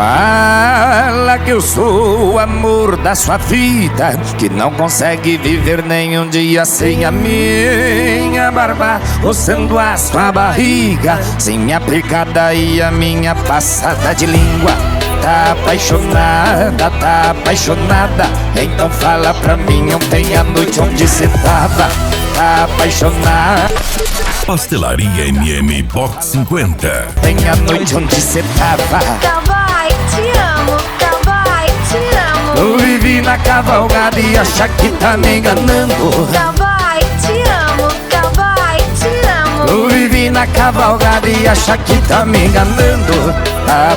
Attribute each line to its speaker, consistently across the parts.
Speaker 1: Fala que eu sou o amor da sua vida, que não consegue viver nenhum dia sem a minha barba, roçando a sua barriga, sem minha picada e a minha passada de língua. Tá apaixonada, então fala pra mim ontem à noite onde cê tava. Tá apaixonada.
Speaker 2: Pastelaria MM Box 50.
Speaker 1: Ontem à noite onde cê tava.
Speaker 3: Cowboy, te amo, cowboy, te amo.
Speaker 1: Eu vivi na cavalgada e acha que tá me enganando.
Speaker 3: Cowboy, te amo, cowboy, te amo.
Speaker 1: Eu vivi na cavalgada e acha que tá me enganando. Tá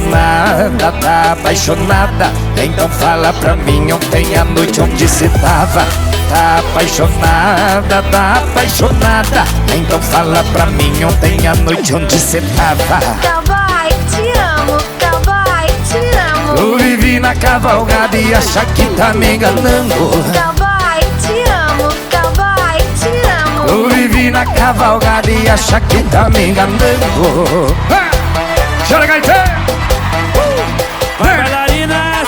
Speaker 1: apaixonada, então fala pra mim ontem à noite onde cê tava. Tá apaixonada, então fala pra mim ontem à noite onde cê tava.
Speaker 3: Cowboy, te amo, cowboy, te amo.
Speaker 1: Eu vivi na cavalgada e acha que tá me enganando.
Speaker 3: Cowboy, te amo, cowboy, te amo.
Speaker 1: Eu vivi na cavalgada e acha que tá me enganando. Chora, gaiteiro!
Speaker 4: Vai, bailarinas!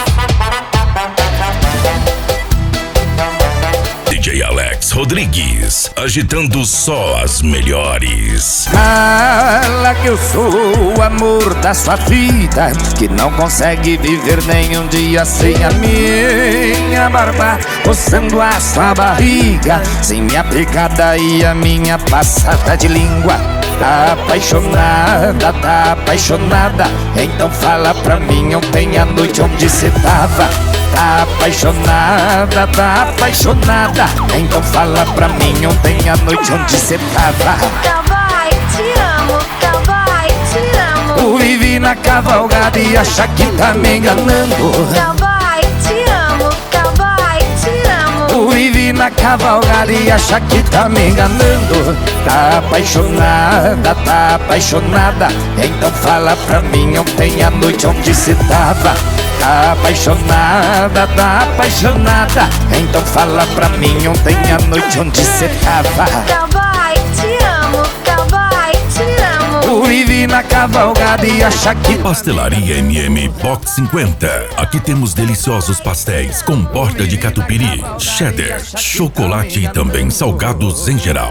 Speaker 2: DJ Alex Rodrigues, agitando só as melhores.
Speaker 1: Fala que eu sou o amor da sua vida, que não consegue viver nenhum dia sem a minha barba, roçando a sua barriga, sem minha picada e a minha passada de língua. Tá apaixonada, então fala pra mim ontem à noite onde cê tava. Tá apaixonada, então fala pra mim ontem à noite onde cê tava.
Speaker 3: Cowboy, te amo, cowboy, te amo.
Speaker 1: Eu vivi na cavalgada e acha que tá me enganando.
Speaker 3: Cowboy, te amo, cowboy, te amo.
Speaker 1: Eu vivi na cavalgada e acha que tá me enganando. Tá apaixonada, então fala pra mim ontem à noite onde cê tava. Tá apaixonada, então fala pra mim ontem à noite onde cê tava.
Speaker 3: Cowboy, te amo, cowboy, te amo.
Speaker 1: Eu vivi na cavalgada e acha que...
Speaker 2: Pastelaria MM Box 50. Aqui temos deliciosos pastéis com borda de catupiry, cheddar, chocolate e também salgados em geral.